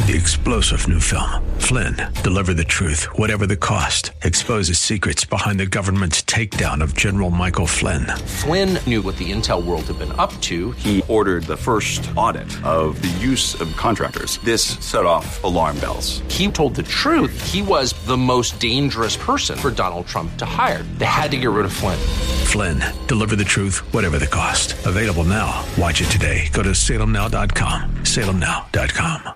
The explosive new film, Flynn, deliver the truth, whatever the cost, exposes secrets behind the government's takedown of General Michael Flynn. Flynn knew what the intel world had been up to. He ordered the first audit of the use of contractors. This set off alarm bells. He told the truth. He was the most dangerous person for Donald Trump to hire. They had to get rid of Flynn. Flynn, deliver the truth, whatever the cost. Available now. Watch it today. Go to salemnow.com. salemnow.com.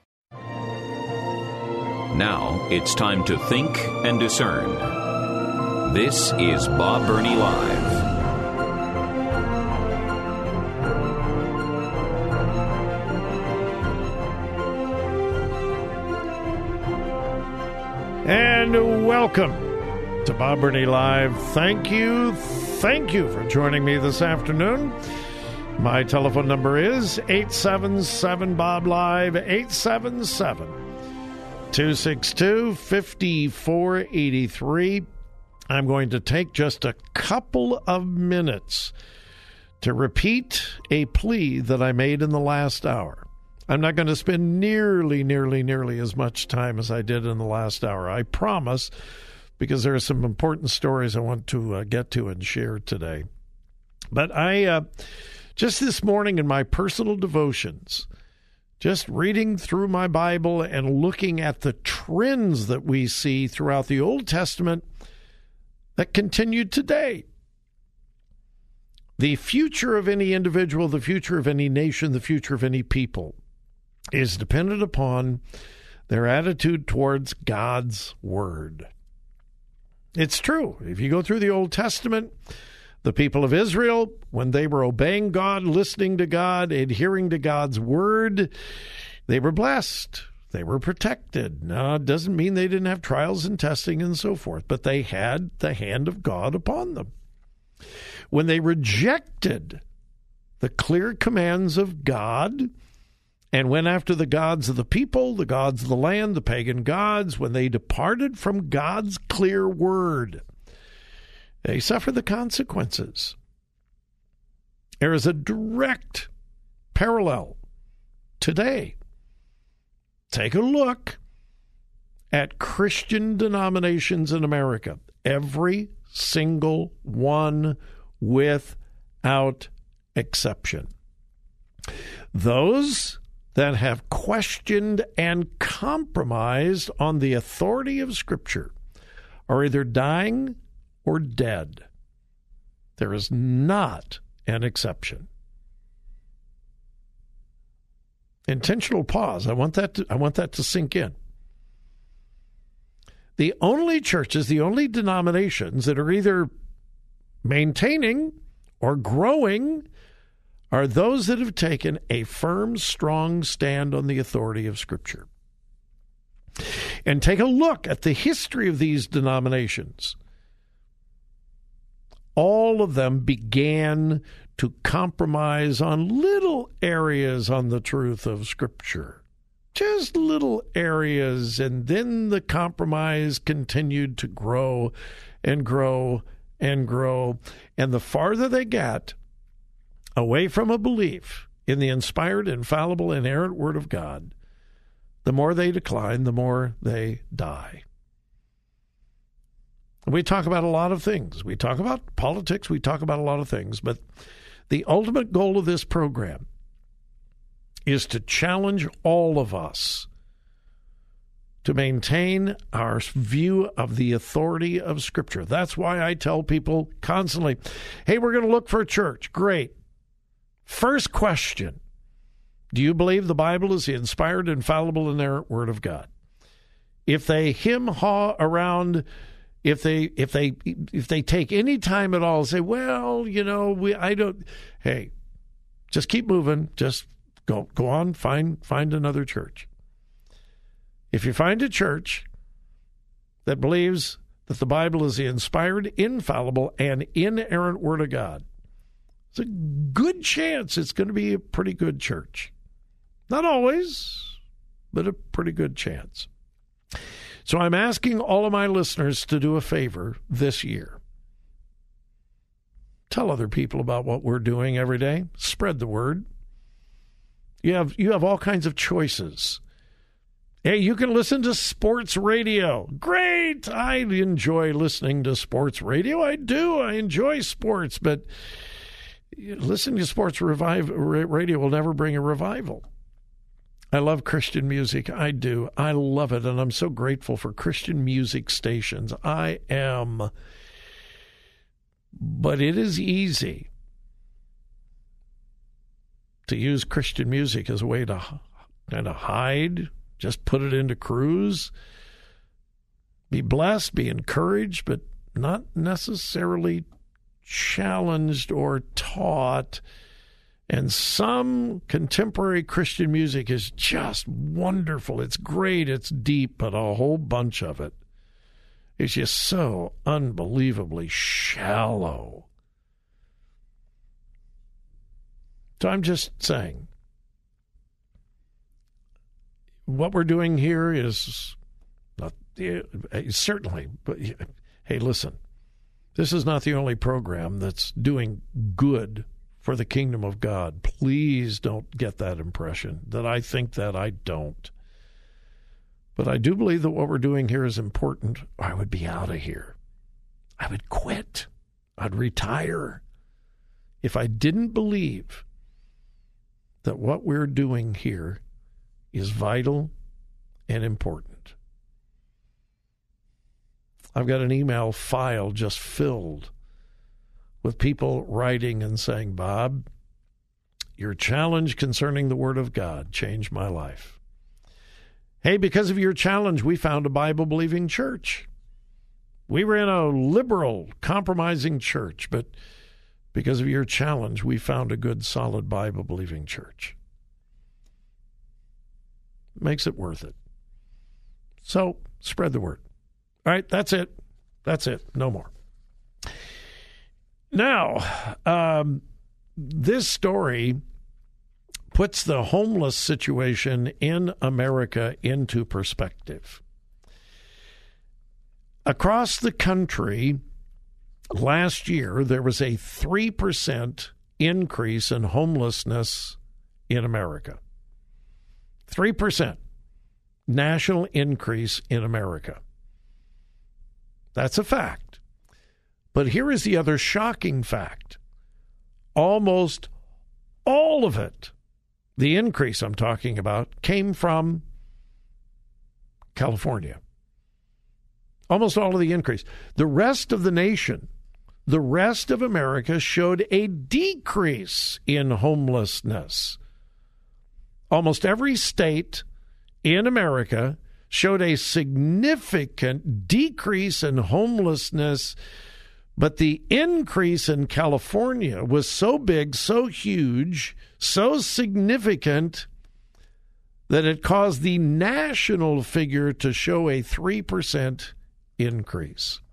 Now it's time to think and discern. This is Bob Burney Live. And welcome to Bob Burney Live. Thank you for joining me this afternoon. My telephone number is 877-BOB-LIVE, 877-262-5483. I'm going to take just a couple of minutes to repeat a plea that I made in the last hour. I'm not going to spend nearly as much time as I did in the last hour. I promise, because there are some important stories I want to get to and share today. But I, just this morning in my personal devotions, just reading through my Bible and looking at the trends that we see throughout the Old Testament that continued today. The future of any individual, the future of any nation, the future of any people is dependent upon their attitude towards God's Word. It's true. If you go through the Old Testament, the people of Israel, when they were obeying God, listening to God, adhering to God's Word, they were blessed. They were protected. Now, it doesn't mean they didn't have trials and testing and so forth, but they had the hand of God upon them. When they rejected the clear commands of God and went after the gods of the people, the gods of the land, the pagan gods, when they departed from God's clear word, they suffer the consequences. There is a direct parallel today. Take a look at Christian denominations in America. Every single one without exception. Those that have questioned and compromised on the authority of Scripture are either dying or dead. There is not an exception. Intentional pause. I want that to sink in. The only churches, the only denominations that are either maintaining or growing are those that have taken a firm, strong stand on the authority of Scripture. And take a look at the history of these denominations. All of them began to compromise on little areas on the truth of Scripture. Just little areas, and then the compromise continued to grow and grow and grow. And the farther they got away from a belief in the inspired, infallible, inerrant Word of God, the more they decline, the more they die. We talk about a lot of things. We talk about politics. We talk about a lot of things. But the ultimate goal of this program is to challenge all of us to maintain our view of the authority of Scripture. That's why I tell people constantly, hey, we're going to look for a church. Great. First question, do you believe the Bible is the inspired, infallible, inerrant Word of God? If they hem-haw around, if they take any time at all and say, well, I don't, hey, just keep moving. Just go on, find another church. If you find a church that believes that the Bible is the inspired, infallible, and inerrant Word of God, it's a good chance it's going to be a pretty good church. Not always, but a pretty good chance. So I'm asking all of my listeners to do a favor this year. Tell other people about what we're doing every day. Spread the word. You have all kinds of choices. Hey, you can listen to sports radio. Great! I enjoy listening to sports radio. I do. I enjoy sports, but listening to sports radio will never bring a revival. I love Christian music. I do. I love it, and I'm so grateful for Christian music stations. I am. But it is easy to use Christian music as a way to kind of hide. Just put it into cruise, be blessed, be encouraged, but not necessarily challenged or taught. And some contemporary Christian music is just wonderful. It's great, it's deep, but a whole bunch of it is just so unbelievably shallow. So I'm just saying, what we're doing here is not certainly, but hey, listen, this is not the only program that's doing good for the kingdom of God. Please don't get that impression that I think that. I don't. But I do believe that what we're doing here is important. I would be out of here. I would quit. I'd retire if I didn't believe that what we're doing here is vital and important. I've got an email file just filled with people writing and saying, Bob, your challenge concerning the Word of God changed my life. Hey, because of your challenge, we found a Bible-believing church. We were in a liberal, compromising church, but because of your challenge, we found a good, solid Bible-believing church. Makes it worth it. So, spread the word. All right, that's it. That's it. No more. Now, this story puts the homeless situation in America into perspective. Across the country, last year, there was a 3% increase in homelessness in America. 3% national increase in America. That's a fact. But here is the other shocking fact. Almost all of it, the increase I'm talking about, came from California. Almost all of the increase. The rest of the nation, the rest of America showed a decrease in homelessness. Almost every state in America showed a significant decrease in homelessness, but the increase in California was so big, so huge, so significant that it caused the national figure to show a 3% increase.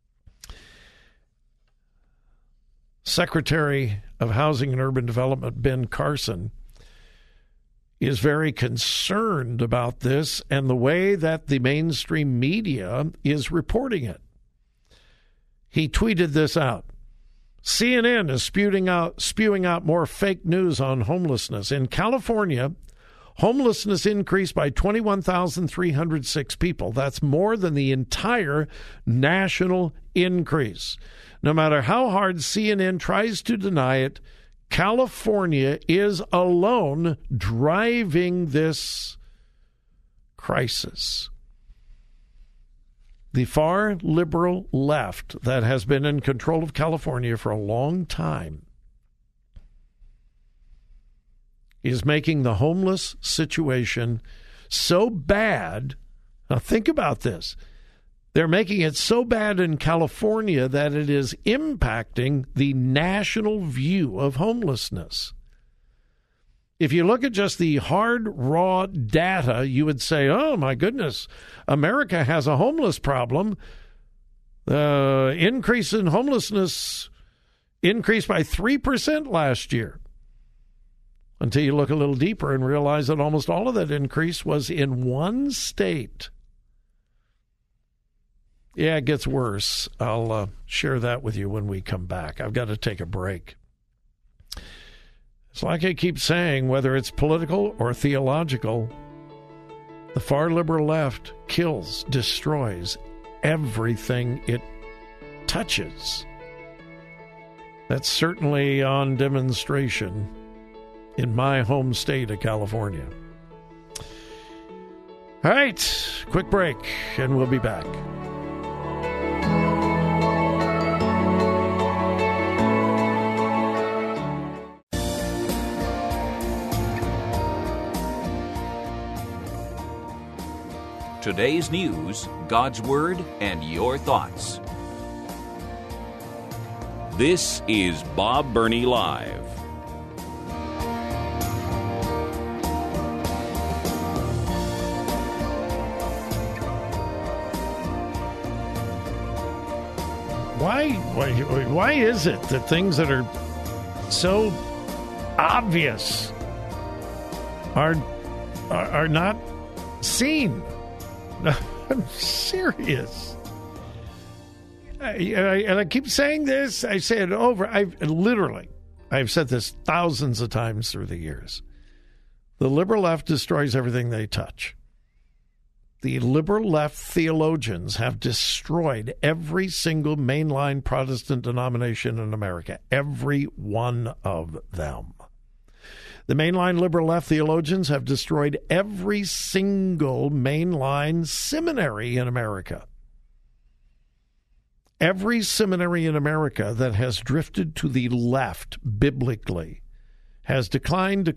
Secretary of Housing and Urban Development Ben Carson is very concerned about this and the way that the mainstream media is reporting it. He tweeted this out. CNN is spewing out more fake news on homelessness. In California, homelessness increased by 21,306 people. That's more than the entire national increase. No matter how hard CNN tries to deny it, California is alone driving this crisis. The far liberal left that has been in control of California for a long time is making the homeless situation so bad. Now think about this. They're making it so bad in California that it is impacting the national view of homelessness. If you look at just the hard, raw data, you would say, oh, my goodness, America has a homeless problem. The increase in homelessness increased by 3% last year. Until you look a little deeper and realize that almost all of that increase was in one state. Yeah, it gets worse. I'll share that with you when we come back. I've got to take a break. It's like I keep saying, whether it's political or theological, The far liberal left kills, destroys everything it touches. That's certainly on demonstration in my home state of California. All right, quick break, and we'll be back. Today's news, God's Word, and your thoughts. This is Bob Burney Live. Why is it that things that are so obvious are not seen? I'm serious. And I keep saying this. I say it over. I've said this thousands of times through the years. The liberal left destroys everything they touch. The liberal left theologians have destroyed every single mainline Protestant denomination in America, every one of them. The mainline liberal left theologians have destroyed every single mainline seminary in America. Every seminary in America that has drifted to the left biblically has declined.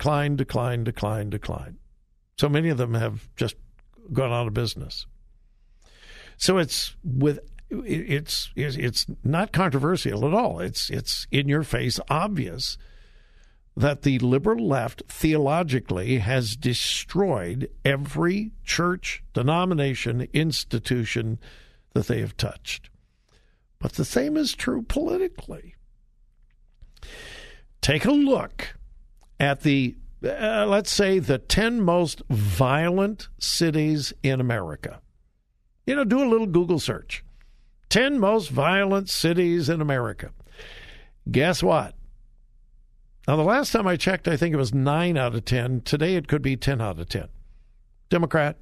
So many of them have just gone out of business. So it's not controversial at all. It's in your face obvious that the liberal left theologically has destroyed every church, denomination, institution that they have touched. But the same is true politically. Take a look at the, let's say, the 10 most violent cities in America. Do a little Google search. 10 most violent cities in America. Guess what? Now, the last time I checked, I think it was 9 out of 10. Today, it could be 10 out of 10. Democrat.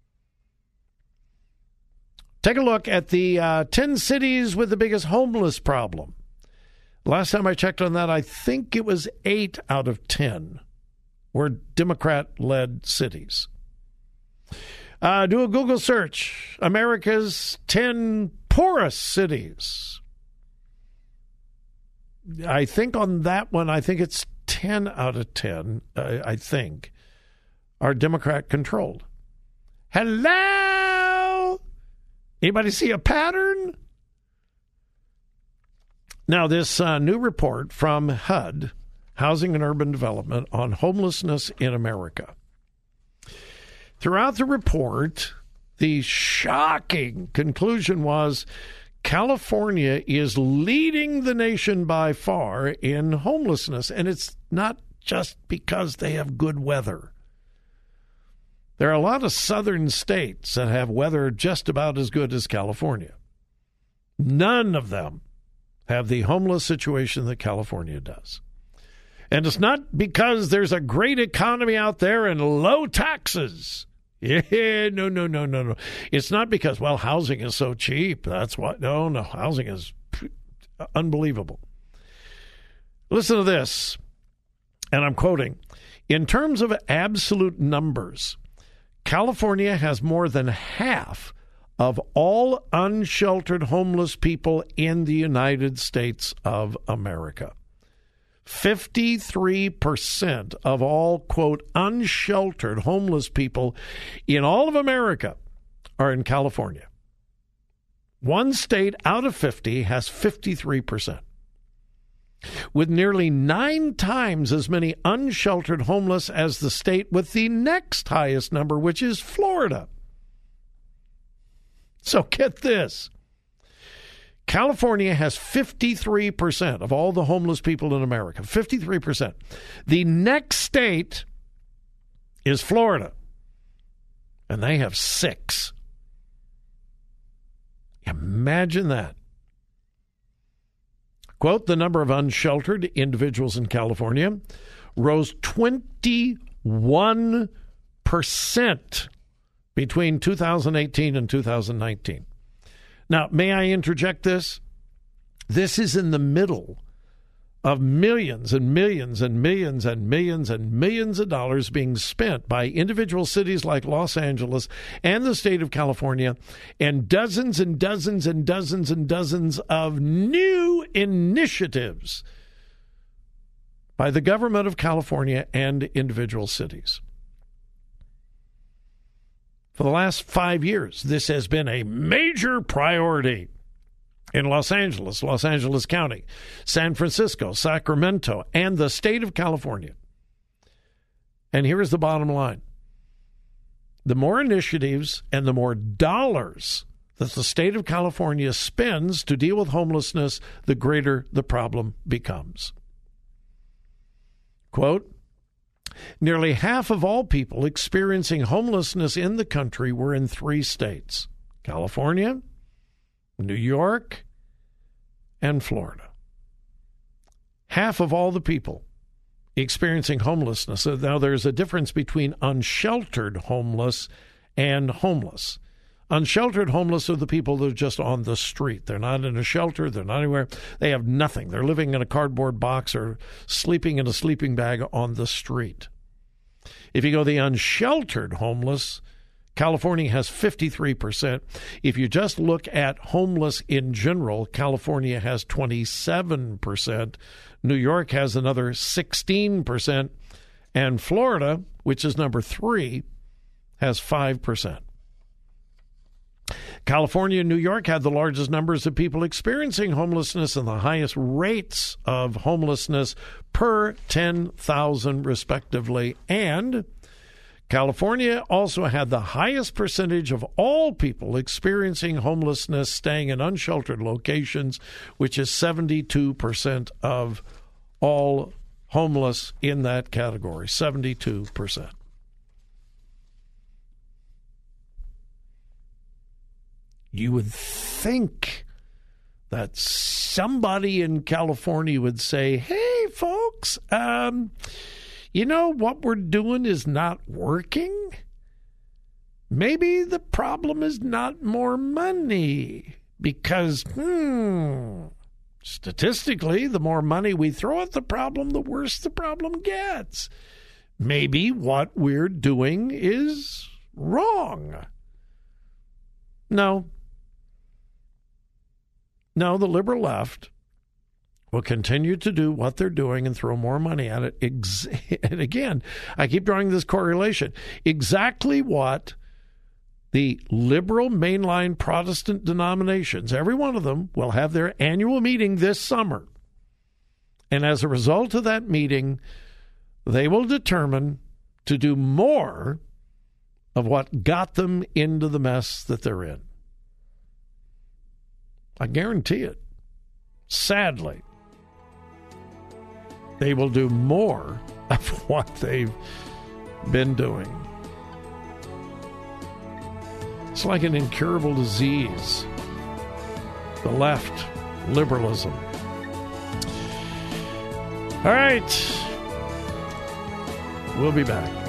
Take a look at the 10 cities with the biggest homeless problem. Last time I checked on that, I think it was 8 out of 10 were Democrat-led cities. Do a Google search. America's 10 poorest cities. I think on that one, I think it's 10 out of 10, I think, are Democrat-controlled. Hello? Anybody see a pattern? Now, this new report from HUD, Housing and Urban Development, on homelessness in America. Throughout the report, the shocking conclusion was California is leading the nation by far in homelessness, and it's not just because they have good weather. There are a lot of southern states that have weather just about as good as California. None of them have the homeless situation that California does. And it's not because there's a great economy out there and low taxes. Yeah, no. It's not because, housing is so cheap. That's why. No, housing is unbelievable. Listen to this, and I'm quoting. In terms of absolute numbers, California has more than half of all unsheltered homeless people in the United States of America. 53% of all, quote, unsheltered homeless people in all of America are in California. One state out of 50 has 53%. With nearly 9 times as many unsheltered homeless as the state with the next highest number, which is Florida. So get this. California has 53% of all the homeless people in America. 53%. The next state is Florida, and they have 6. Imagine that. Quote, the number of unsheltered individuals in California rose 21% between 2018 and 2019. Now, may I interject this? This is in the middle of millions and millions and millions and millions and millions of dollars being spent by individual cities like Los Angeles and the state of California, and dozens and dozens and dozens and dozens of new initiatives by the government of California and individual cities. For the last 5 years, this has been a major priority in Los Angeles, Los Angeles County, San Francisco, Sacramento, and the state of California. And here is the bottom line. The more initiatives and the more dollars that the state of California spends to deal with homelessness, the greater the problem becomes. Quote, nearly half of all people experiencing homelessness in the country were in 3 states, California, New York, and Florida. Half of all the people experiencing homelessness. Now, there's a difference between unsheltered homeless and homeless. Unsheltered homeless are the people that are just on the street. They're not in a shelter. They're not anywhere. They have nothing. They're living in a cardboard box or sleeping in a sleeping bag on the street. If you go the unsheltered homeless, California has 53%. If you just look at homeless in general, California has 27%. New York has another 16%. And Florida, which is number 3, has 5%. California and New York had the largest numbers of people experiencing homelessness and the highest rates of homelessness per 10,000, respectively. And California also had the highest percentage of all people experiencing homelessness staying in unsheltered locations, which is 72% of all homeless in that category, 72%. You would think that somebody in California would say, hey, folks, you know, what we're doing is not working. Maybe the problem is not more money because, statistically, the more money we throw at the problem, the worse the problem gets. Maybe what we're doing is wrong. No, the liberal left will continue to do what they're doing and throw more money at it. And again, I keep drawing this correlation. Exactly what the liberal mainline Protestant denominations, every one of them, will have their annual meeting this summer. And as a result of that meeting, they will determine to do more of what got them into the mess that they're in. I guarantee it. Sadly, they will do more of what they've been doing. It's like an incurable disease. The left, liberalism. All right. We'll be back.